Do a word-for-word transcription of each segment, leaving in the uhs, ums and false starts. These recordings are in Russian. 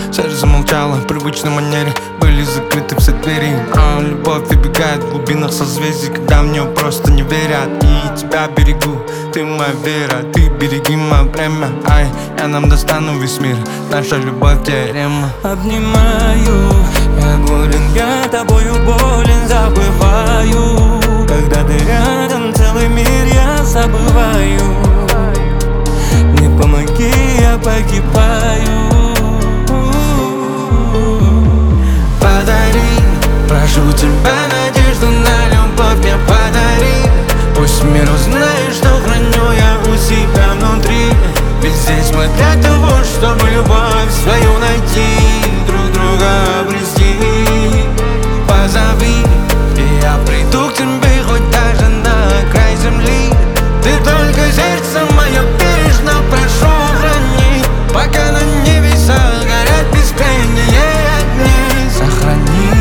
Сердце молчало в привычной манере, были закрыты все двери. А любовь убегает в глубинах созвездий, когда в нее просто не верят. И тебя берегу, ты моя вера, ты береги мое время. Ай, я нам достану весь мир, наша любовь теорема. Обнимаю, я болен, я тобою болен, забываю. Когда ты рядом, целый мир я забываю. Не помоги, я погибаю. Подари, прошу тебя, надежду на любовь мне подари. Пусть мир узнает, что храню я у себя внутри. Ведь здесь мы для того, чтобы любовь свою найти, друг друга обрести. Позови, и я приду к тебе, хоть даже на край земли. Ты только сердце мое бережно прошу храни, пока на небесах горят бескрайние огни. Сохрани.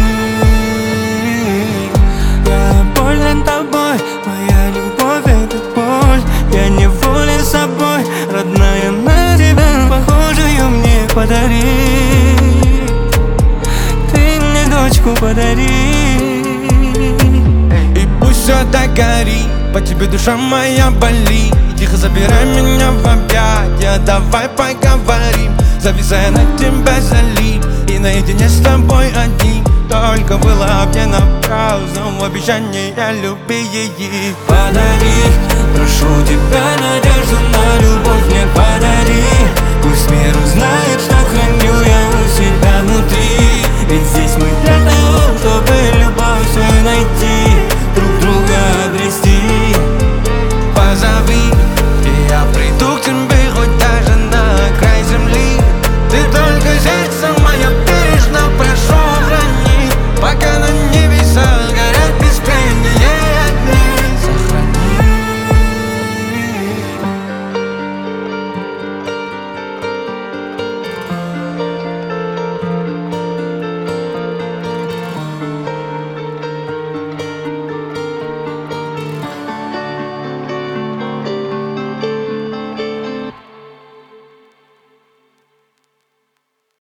Я болен тобой, моя любовь — это боль. Я неволен собой, родная, на тебя похожую мне подари. Ты мне дочку подари. И пусть все так горит, по тебе душа моя болит. Тихо забирай меня в объятия, давай поговорим. Зависая на тебя залип, и наедине с тобой одни. Только было мне напрасно обещание любви. Подари, прошу тебя, надежду на любовь мне подари. Пусть мир узнает,